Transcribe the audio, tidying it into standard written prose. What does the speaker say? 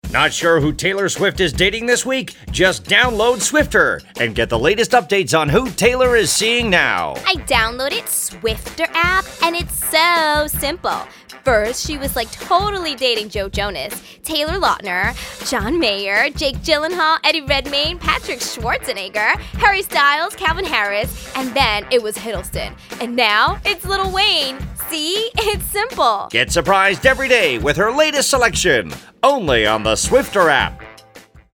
Not sure who Taylor Swift is dating this week? Just download Swifter and get the latest updates on who Taylor is seeing now. I downloaded Swifter app, and it's so simple. First, she was totally dating Joe Jonas, Taylor Lautner, John Mayer, Jake Gyllenhaal, Eddie Redmayne, Patrick Schwarzenegger, Harry Styles, Calvin Harris, and then it was Hiddleston. And now it's Lil Wayne. See? It's simple. Get surprised every day with her latest selection, only on the Swifter app.